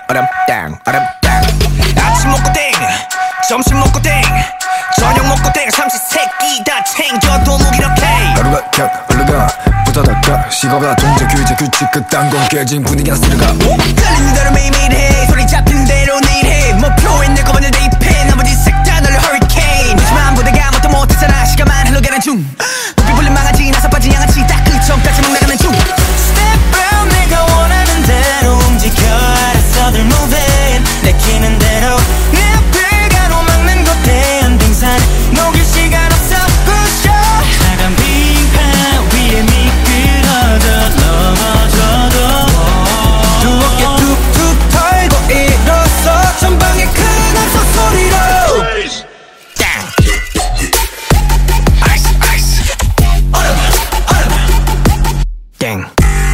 얼음땅 아침 먹고 땡 점심 먹고 땡 저녁 먹고 땡 삼시세끼 다 챙겨도 무기력해 하루가 켜 얼른가 부다닥다 식어가 동작 규제 규칙 그딴 건 깨진 분위기나 쓸어가 달리는 대로 매일매일 해 소리 잡힌 대로 내일 해 목표에 내 거만을 대입해 나머지 색다 널 허리케인 하지만 보다가 아무것도 못했잖아 시간만 흘러가는 중 높이 불린 망아지 나서 빠진 양아치 딱 그 전까지 막 나가는 중 Step out 내가 원하는 대로 움직여 알았어들 moving 내키는 대로 내 앞을 가로막는 거대한 빙산 녹일 시간 없어 push up 차가운 빙판 위에 미끄러져 넘어져도 두 어깨 툭툭 털고 일어서 전방에 큰 함성 소리로 땅 아이스 아이스 얼음 땡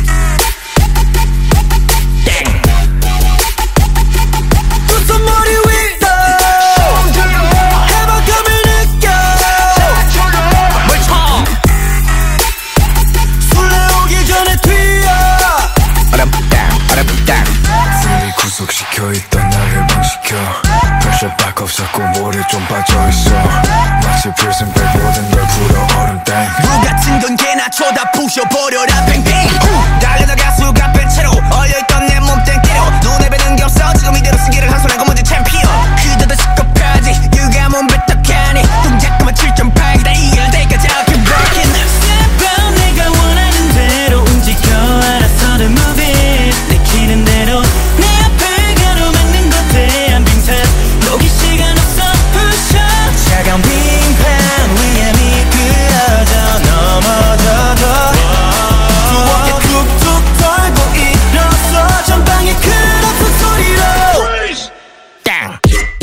구속시켜있던 날 해방시켜 프레셔 박 없었고 모래 좀 빠져있어 마치 prison break 모든 걸 풀어 얼음땡 물 같은 건 개나 쳐다 부셔버려라 뱅뱅 달려나가 수가 뺀 채로 얼려있던 내 몸땡대로 눈에 뵈는 게 없어 지금 이대로 승기를 한 손에 거머쥔 챔피언 그저도 시겁하지 누가 몸뱉떡하니 동작도만 7.8 다 이길 때까지 I'll keep breaking Step out 내가 원하는 대로 움직여 알아서들 move it 내키는 대로 내 앞을 가로막는 거대한 빙산 녹일 시간 없어 push up 차가운 빙판 위에 미끄러져 넘어져도 두 어깨 툭툭 털고 일어서 전방에 큰 아픈 소리로 땅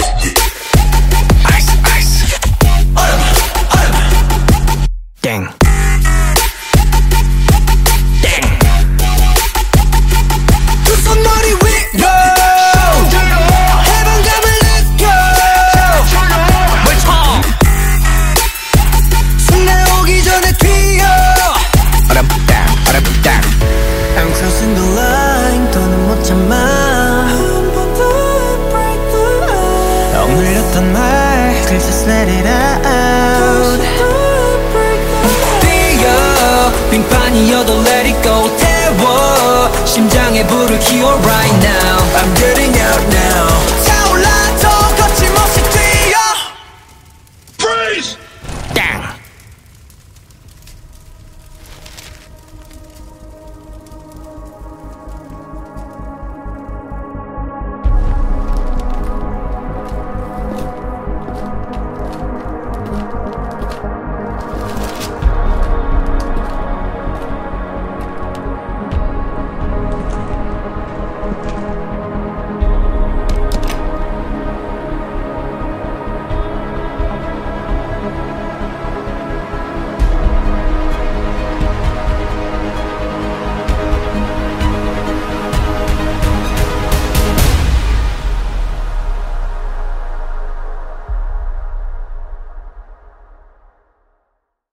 아이스 아이스 얼음 땡 I'm crossing the line 더는 못 참아 한 번 더 break the ice 억눌렸던 말 just let it out 뛰어 빙판이어도 let it go 태워 심장에 불을 키워 right now I'm good